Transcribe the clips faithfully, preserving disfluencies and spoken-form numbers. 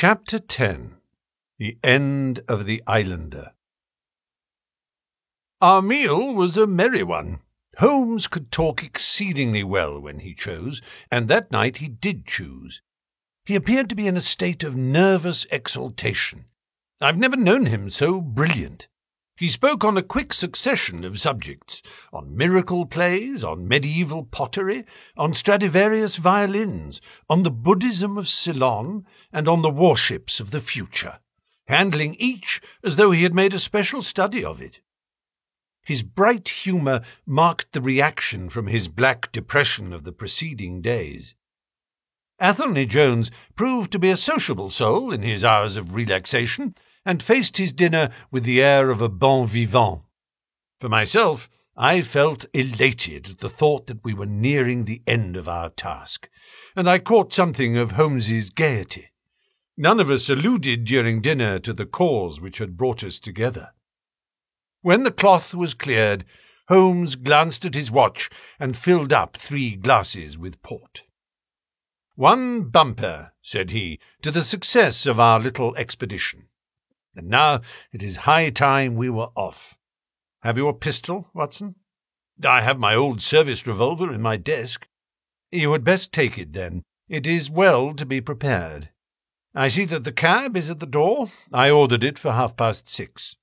Chapter ten. The End of the Islander. Our meal was a merry one. Holmes could talk exceedingly well when he chose, and that night he did choose. He appeared to be in a state of nervous exaltation. I've never known him so brilliant. He spoke on a quick succession of subjects, on miracle plays, on medieval pottery, on Stradivarius violins, on the Buddhism of Ceylon, and on the warships of the future, handling each as though he had made a special study of it. His bright humour marked the reaction from his black depression of the preceding days. Athelney Jones proved to be a sociable soul in his hours of relaxation, and faced his dinner with the air of a bon vivant. For myself, I felt elated at the thought that we were nearing the end of our task, and I caught something of Holmes's gaiety. None of us alluded during dinner to the cause which had brought us together. When the cloth was cleared, Holmes glanced at his watch and filled up three glasses with port. "One bumper," said he, "to the success of our little expedition. And now it is high time we were off. Have you a pistol, Watson?" "I have my old service revolver in my desk." "You had best take it, then. It is well to be prepared. I see that the cab is at the door. I ordered it for half-past six."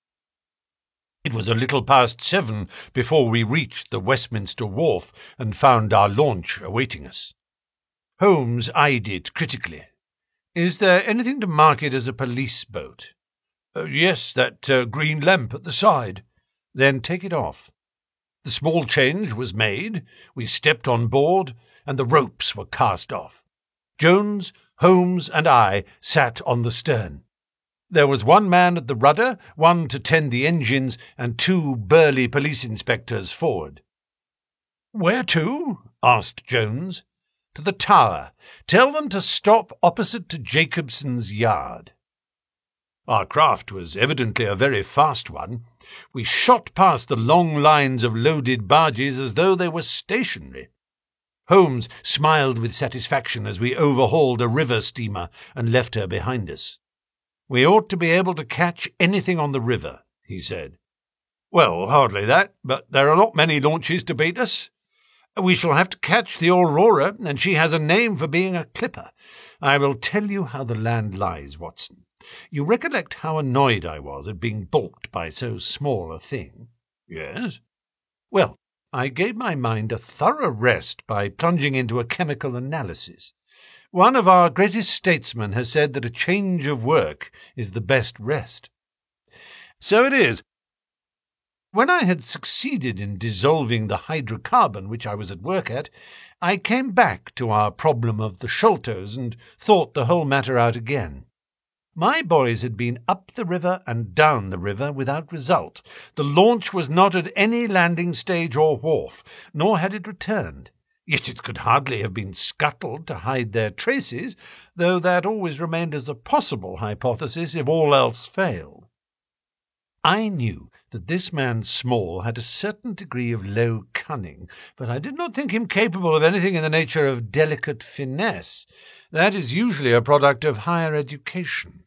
It was a little past seven before we reached the Westminster Wharf and found our launch awaiting us. Holmes eyed it critically. "Is there anything to mark it as a police boat?" Uh, yes, that uh, green lamp at the side." "Then take it off." The small change was made, we stepped on board, and the ropes were cast off. Jones, Holmes, and I sat on the stern. There was one man at the rudder, one to tend the engines, and two burly police inspectors forward. "Where to?" asked Jones. "To the Tower. Tell them to stop opposite to Jacobson's Yard." Our craft was evidently a very fast one. We shot past the long lines of loaded barges as though they were stationary. Holmes smiled with satisfaction as we overhauled a river steamer and left her behind us. "We ought to be able to catch anything on the river," he said. "Well, hardly that, but there are not many launches to beat us. We shall have to catch the Aurora, and she has a name for being a clipper. I will tell you how the land lies, Watson. You recollect how annoyed I was at being balked by so small a thing?" "Yes." "Well, I gave my mind a thorough rest by plunging into a chemical analysis. One of our greatest statesmen has said that a change of work is the best rest. So it is. When I had succeeded in dissolving the hydrocarbon which I was at work at, I came back to our problem of the Sholtos and thought the whole matter out again. My boys had been up the river and down the river without result. The launch was not at any landing stage or wharf, nor had it returned. Yet it could hardly have been scuttled to hide their traces, though that always remained as a possible hypothesis if all else failed. I knew that this man Small had a certain degree of low cunning, but I did not think him capable of anything in the nature of delicate finesse. That is usually a product of higher education.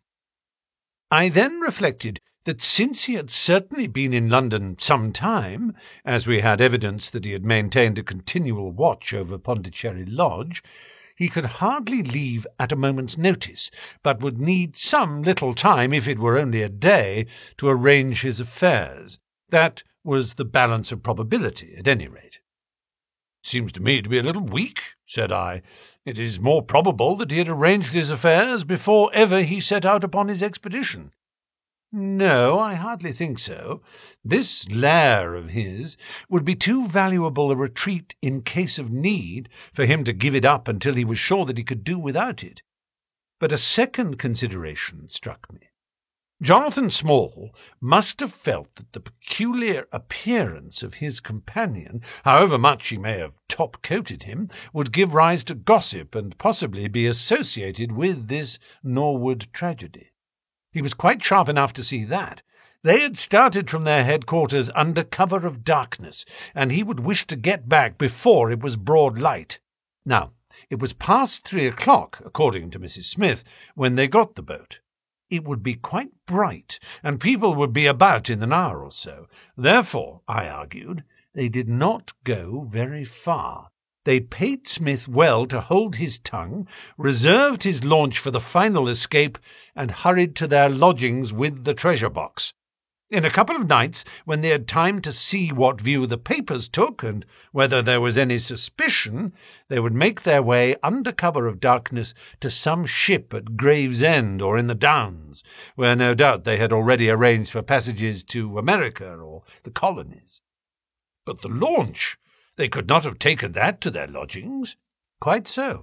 I then reflected that since he had certainly been in London some time, as we had evidence that he had maintained a continual watch over Pondicherry Lodge, he could hardly leave at a moment's notice, but would need some little time, if it were only a day, to arrange his affairs. That was the balance of probability, at any rate. "Seems to me to be a little weak," said I. "It is more probable that he had arranged his affairs before ever he set out upon his expedition." "No, I hardly think so. This lair of his would be too valuable a retreat in case of need for him to give it up until he was sure that he could do without it. But a second consideration struck me. Jonathan Small must have felt that the peculiar appearance of his companion, however much he may have top-coated him, would give rise to gossip and possibly be associated with this Norwood tragedy. He was quite sharp enough to see that. They had started from their headquarters under cover of darkness, and he would wish to get back before it was broad light. Now, It was past three o'clock, according to Missus Smith, when they got the boat. It would be quite bright, and people would be about in an hour or so. Therefore, I argued, they did not go very far. They paid Smith well to hold his tongue, reserved his launch for the final escape, and hurried to their lodgings with the treasure box. In a couple of nights, when they had time to see what view the papers took and whether there was any suspicion, they would make their way under cover of darkness to some ship at Gravesend or in the Downs, where no doubt they had already arranged for passages to America or the colonies. But the launch! They could not have taken that to their lodgings. Quite so.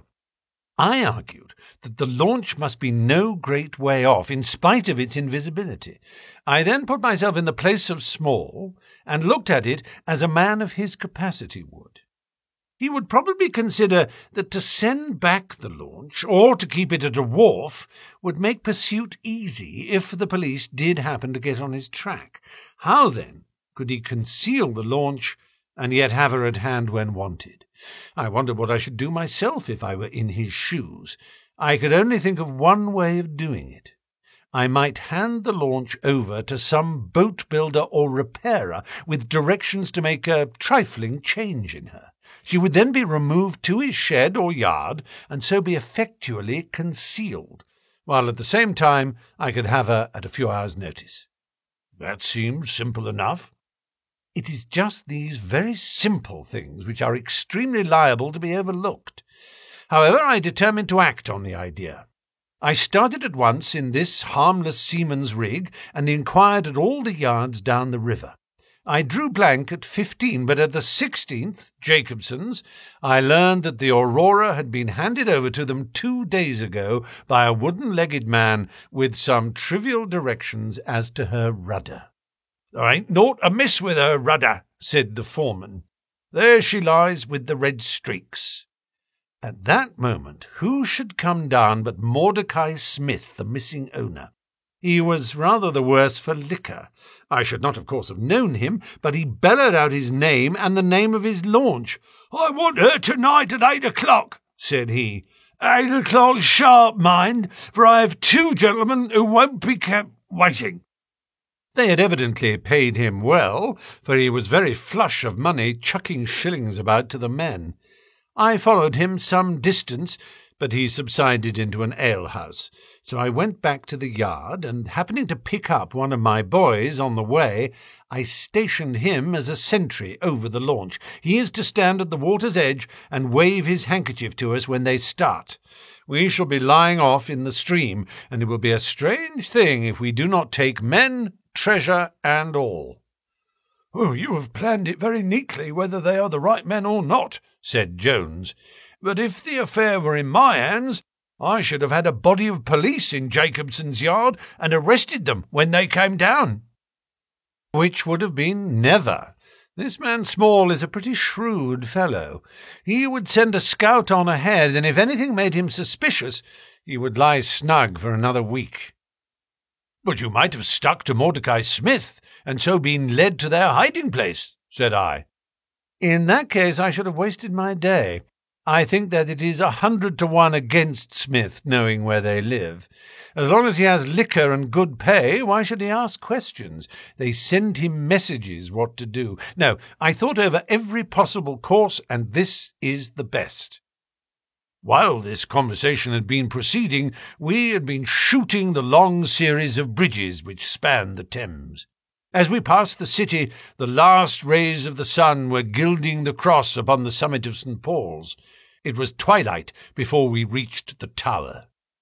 I argued that the launch must be no great way off, in spite of its invisibility. I then put myself in the place of Small, and looked at it as a man of his capacity would. He would probably consider that to send back the launch, or to keep it at a wharf, would make pursuit easy if the police did happen to get on his track. How, then, could he conceal the launch and yet have her at hand when wanted? I wondered what I should do myself if I were in his shoes. I could only think of one way of doing it. I might hand the launch over to some boat builder or repairer with directions to make a trifling change in her. She would then be removed to his shed or yard, and so be effectually concealed, while at the same time I could have her at a few hours' notice. That seems simple enough. It is just these very simple things which are extremely liable to be overlooked. However, I determined to act on the idea. I started at once in this harmless seaman's rig and inquired at all the yards down the river. I drew blank at fifteen, but at the sixteenth, Jacobson's, I learned that the Aurora had been handed over to them two days ago by a wooden-legged man with some trivial directions as to her rudder. "There ain't naught amiss with her rudder," said the foreman. "There she lies with the red streaks." At that moment, who should come down but Mordecai Smith, the missing owner? He was rather the worse for liquor. I should not, of course, have known him, but he bellowed out his name and the name of his launch. "I want her tonight at eight o'clock," said he. "Eight o'clock sharp, mind, for I have two gentlemen who won't be kept waiting." They had evidently paid him well, for he was very flush of money, chucking shillings about to the men. I followed him some distance, but he subsided into an alehouse, so I went back to the yard, and happening to pick up one of my boys on the way, I stationed him as a sentry over the launch. He is to stand at the water's edge and wave his handkerchief to us when they start. We shall be lying off in the stream, and it will be a strange thing if we do not take men, treasure, and all. "Oh, you have planned it very neatly, whether they are the right men or not," said Jones. "But if the affair were in my hands, I should have had a body of police in Jacobson's yard and arrested them when they came down." Which would have been never. This man Small is a pretty shrewd fellow. He would send a scout on ahead, and if anything made him suspicious, he would lie snug for another week. "But you might have stuck to Mordecai Smith, and so been led to their hiding-place," said I. "In that case I should have wasted my day. I think that it is a hundred to one against Smith knowing where they live. As long as he has liquor and good pay, why should he ask questions? They send him messages what to do. No, I thought over every possible course, and this is the best." While this conversation had been proceeding, we had been shooting the long series of bridges which spanned the Thames. As we passed the city, the last rays of the sun were gilding the cross upon the summit of Saint Paul's. It was twilight before we reached the tower.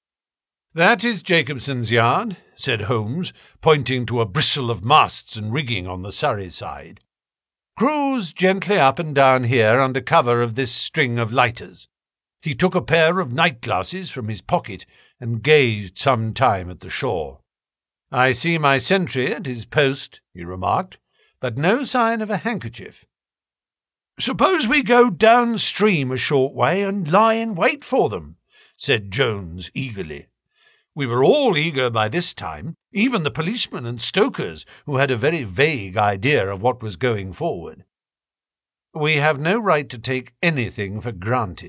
"That is Jacobson's yard," said Holmes, pointing to a bristle of masts and rigging on the Surrey side. "Cruise gently up and down here under cover of this string of lighters." He took a pair of night-glasses from his pocket and gazed some time at the shore. "I see my sentry at his post," he remarked, "but no sign of a handkerchief." "Suppose we go downstream a short way and lie in wait for them," said Jones eagerly. We were all eager by this time, even the policemen and stokers, who had a very vague idea of what was going forward. "We have no right to take anything for granted,"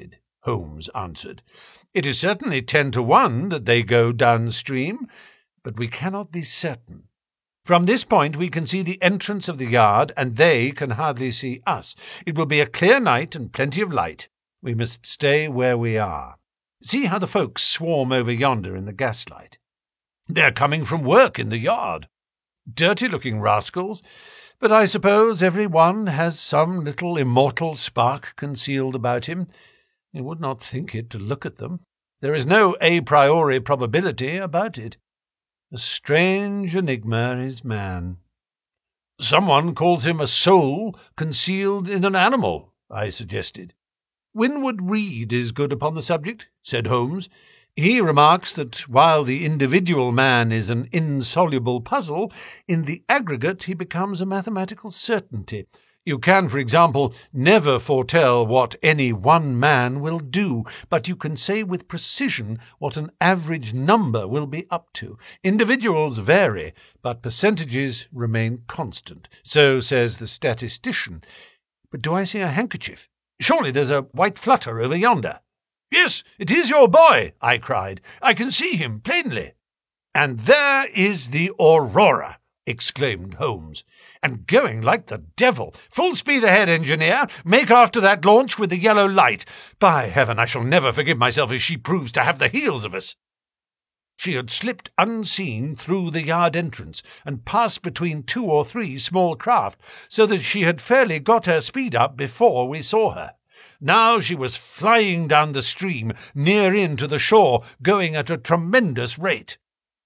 Holmes answered. "It is certainly ten to one that they go downstream, but we cannot be certain. From this point we can see the entrance of the yard, and they can hardly see us. It will be a clear night and plenty of light. We must stay where we are. See how the folks swarm over yonder in the gaslight. They're coming from work in the yard. Dirty-looking rascals, but I suppose every one has some little immortal spark concealed about him. You would not think it to look at them. There is no a priori probability about it. A strange enigma is man." "Someone calls him a soul concealed in an animal," I suggested. "Winwood Reade is good upon the subject," said Holmes. "He remarks that while the individual man is an insoluble puzzle, in the aggregate he becomes a mathematical certainty. You can, for example, never foretell what any one man will do, but you can say with precision what an average number will be up to. Individuals vary, but percentages remain constant. So says the statistician. But do I see a handkerchief? Surely there's a white flutter over yonder." "Yes, it is your boy," I cried. "I can see him plainly." "And there is the Aurora," exclaimed Holmes, "and going like the devil. Full speed ahead, engineer. Make after that launch with the yellow light. By heaven, I shall never forgive myself if she proves to have the heels of us." She had slipped unseen through the yard entrance and passed between two or three small craft, so that she had fairly got her speed up before we saw her. Now she was flying down the stream, near in to the shore, going at a tremendous rate.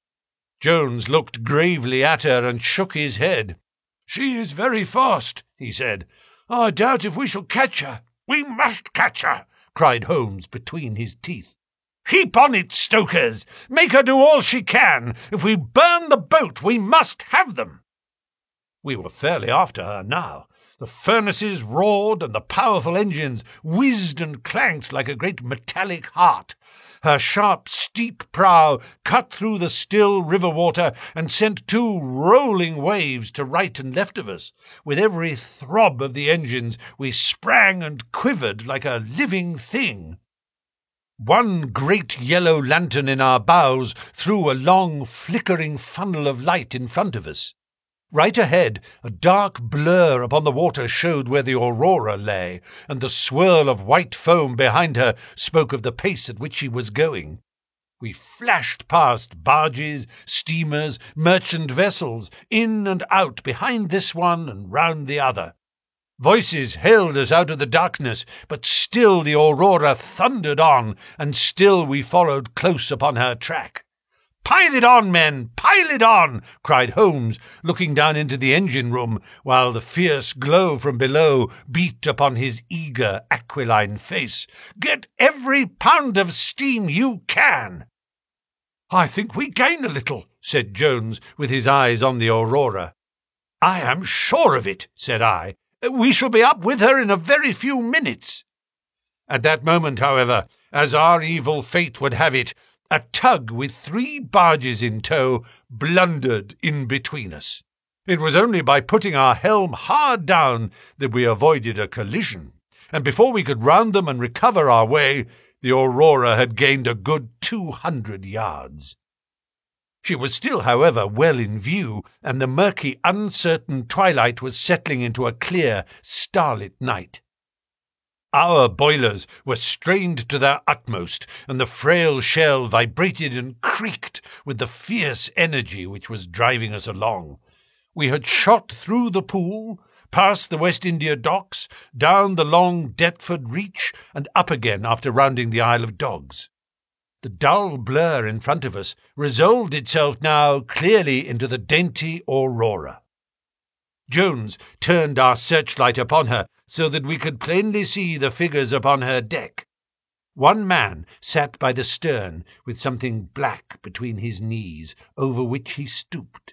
Jones looked gravely at her and shook his head. "She is very fast," he said. "I doubt if we shall catch her." "We must catch her," cried Holmes between his teeth. "Heap on it, stokers! Make her do all she can! If we burn the boat, we must have them!" We were fairly after her now. The furnaces roared, and the powerful engines whizzed and clanked like a great metallic heart. Her sharp, steep prow cut through the still river water and sent two rolling waves to right and left of us. With every throb of the engines we sprang and quivered like a living thing. One great yellow lantern in our bows threw a long, flickering funnel of light in front of us. Right ahead, a dark blur upon the water showed where the Aurora lay, and the swirl of white foam behind her spoke of the pace at which she was going. We flashed past barges, steamers, merchant vessels, in and out behind this one and round the other. Voices hailed us out of the darkness, but still the Aurora thundered on, and still we followed close upon her track. "Pile it on, men, pile it on!" cried Holmes, looking down into the engine-room, while the fierce glow from below beat upon his eager, aquiline face. "Get every pound of steam you can!" "I think we gain a little," said Jones, with his eyes on the Aurora. "I am sure of it," said I. "We shall be up with her in a very few minutes." At that moment, however, as our evil fate would have it, a tug with three barges in tow blundered in between us. It was only by putting our helm hard down that we avoided a collision, and before we could round them and recover our way, the Aurora had gained a good two hundred yards. She was still, however, well in view, and the murky, uncertain twilight was settling into a clear, starlit night. Our boilers were strained to their utmost, and the frail shell vibrated and creaked with the fierce energy which was driving us along. We had shot through the Pool, past the West India Docks, down the long Deptford Reach, and up again after rounding the Isle of Dogs. The dull blur in front of us resolved itself now clearly into the dainty Aurora. Jones turned our searchlight upon her so that we could plainly see the figures upon her deck. One man sat by the stern with something black between his knees, over which he stooped.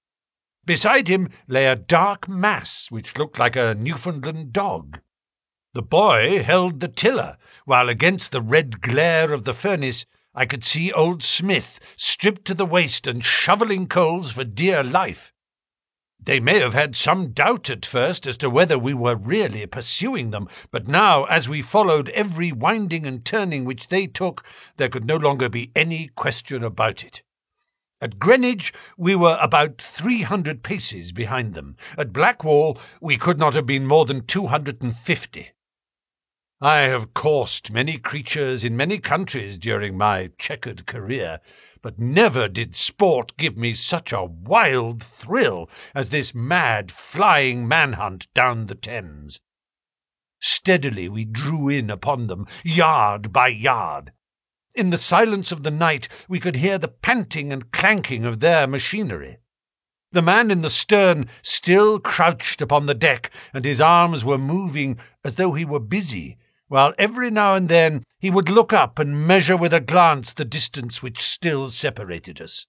Beside him lay a dark mass which looked like a Newfoundland dog. The boy held the tiller, while against the red glare of the furnace I could see old Smith, stripped to the waist and shovelling coals for dear life. They may have had some doubt at first as to whether we were really pursuing them, but now, as we followed every winding and turning which they took, there could no longer be any question about it. At Greenwich we were about three hundred paces behind them. At Blackwall we could not have been more than two hundred and fifty. I have coursed many creatures in many countries during my checkered career, but never did sport give me such a wild thrill as this mad, flying manhunt down the Thames. Steadily we drew in upon them, yard by yard. In the silence of the night we could hear the panting and clanking of their machinery. The man in the stern still crouched upon the deck, and his arms were moving as though he were busy, while every now and then he would look up and measure with a glance the distance which still separated us.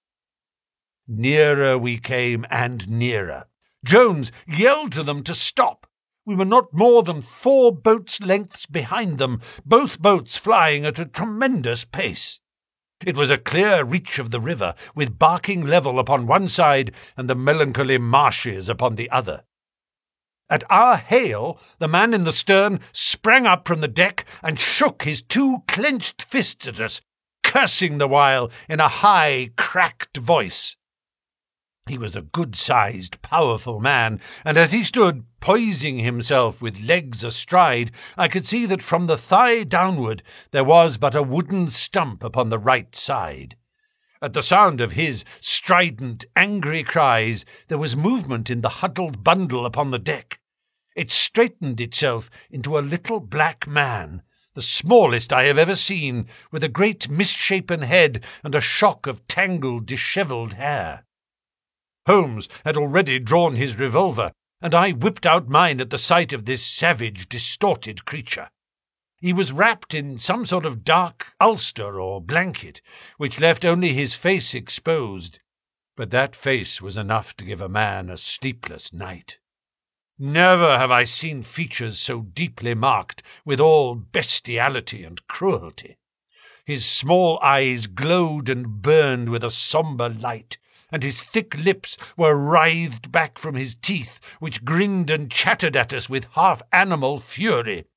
Nearer we came, and nearer. Jones yelled to them to stop. We were not more than four boats' lengths behind them, both boats flying at a tremendous pace. It was a clear reach of the river, with Barking Level upon one side and the melancholy marshes upon the other. At our hail, the man in the stern sprang up from the deck and shook his two clenched fists at us, cursing the while in a high, cracked voice. He was a good-sized, powerful man, and as he stood poising himself with legs astride, I could see that from the thigh downward there was but a wooden stump upon the right side. At the sound of his strident, angry cries, there was movement in the huddled bundle upon the deck. It straightened itself into a little black man, the smallest I have ever seen, with a great misshapen head and a shock of tangled, dishevelled hair. Holmes had already drawn his revolver, and I whipped out mine at the sight of this savage, distorted creature. He was wrapped in some sort of dark ulster or blanket, which left only his face exposed, but that face was enough to give a man a sleepless night. Never have I seen features so deeply marked with all bestiality and cruelty. His small eyes glowed and burned with a sombre light, and his thick lips were writhed back from his teeth, which grinned and chattered at us with half-animal fury.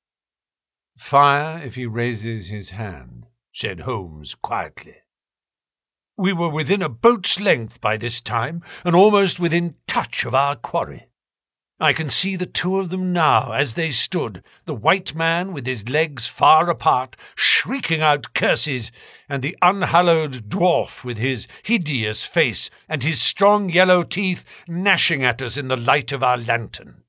"Fire if he raises his hand," said Holmes quietly. We were within a boat's length by this time, and almost within touch of our quarry. I can see the two of them now as they stood, the white man with his legs far apart, shrieking out curses, and the unhallowed dwarf with his hideous face and his strong yellow teeth gnashing at us in the light of our lantern.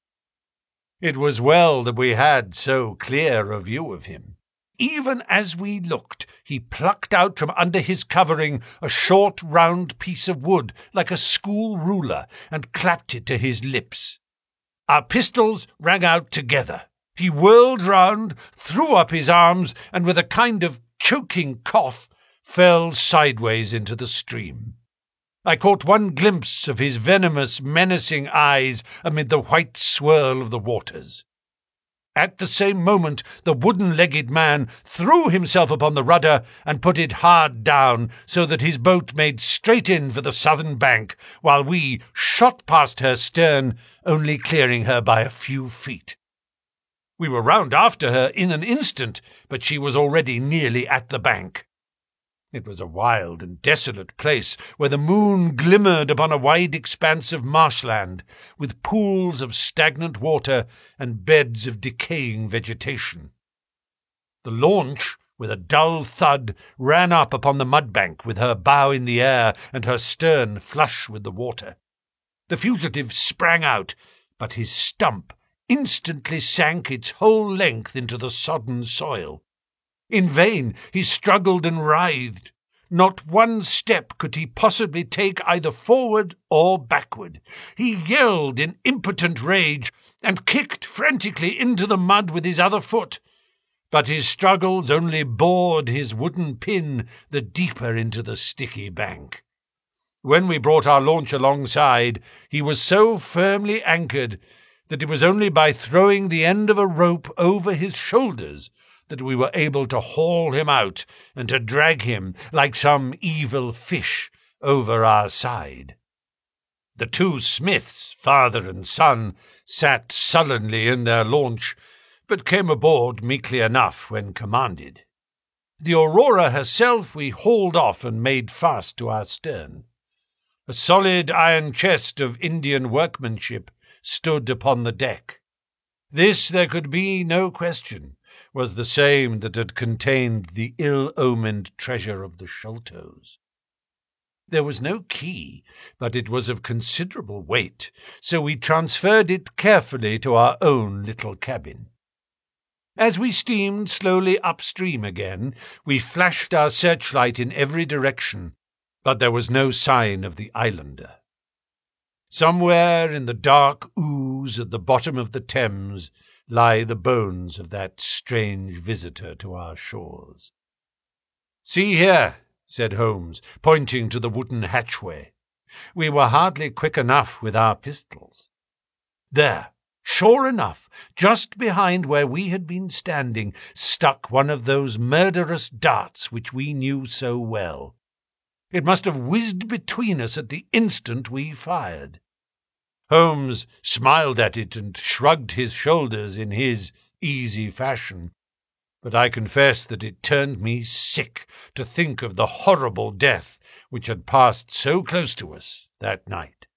It was well that we had so clear a view of him. Even as we looked, he plucked out from under his covering a short round piece of wood like a school ruler and clapped it to his lips. Our pistols rang out together. He whirled round, threw up his arms, and with a kind of choking cough, fell sideways into the stream. I caught one glimpse of his venomous, menacing eyes amid the white swirl of the waters. At the same moment, the wooden-legged man threw himself upon the rudder and put it hard down, so that his boat made straight in for the southern bank, while we shot past her stern, only clearing her by a few feet. We were round after her in an instant, but she was already nearly at the bank. It was a wild and desolate place, where the moon glimmered upon a wide expanse of marshland, with pools of stagnant water and beds of decaying vegetation. The launch, with a dull thud, ran up upon the mudbank with her bow in the air and her stern flush with the water. The fugitive sprang out, but his stump instantly sank its whole length into the sodden soil. In vain he struggled and writhed. Not one step could he possibly take either forward or backward. He yelled in impotent rage and kicked frantically into the mud with his other foot, but his struggles only bored his wooden pin the deeper into the sticky bank. When we brought our launch alongside, he was so firmly anchored that it was only by throwing the end of a rope over his shoulders that we were able to haul him out and to drag him like some evil fish over our side. The two Smiths, father and son, sat sullenly in their launch, but came aboard meekly enough when commanded. The Aurora herself we hauled off and made fast to our stern. A solid iron chest of Indian workmanship stood upon the deck. This, there could be no question, was the same that had contained the ill-omened treasure of the Sholtos. There was no key, but it was of considerable weight, so we transferred it carefully to our own little cabin. As we steamed slowly upstream again, we flashed our searchlight in every direction, but there was no sign of the islander. Somewhere in the dark ooze at the bottom of the Thames lie the bones of that strange visitor to our shores. "See here," said Holmes, pointing to the wooden hatchway. We were hardly quick enough with our pistols. There, sure enough, just behind where we had been standing, stuck one of those murderous darts which we knew so well. It must have whizzed between us at the instant we fired. Holmes smiled at it and shrugged his shoulders in his easy fashion, but I confess that it turned me sick to think of the horrible death which had passed so close to us that night.